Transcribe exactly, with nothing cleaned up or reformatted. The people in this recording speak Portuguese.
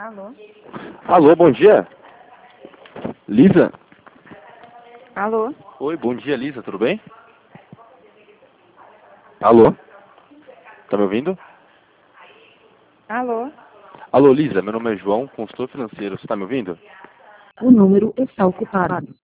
Alô? Alô, bom dia. Lisa? Alô? Oi, bom dia, Lisa, tudo bem? Alô? Tá me ouvindo? Alô? Alô, Lisa, meu nome é João, consultor financeiro, você tá me ouvindo? O número está ocupado.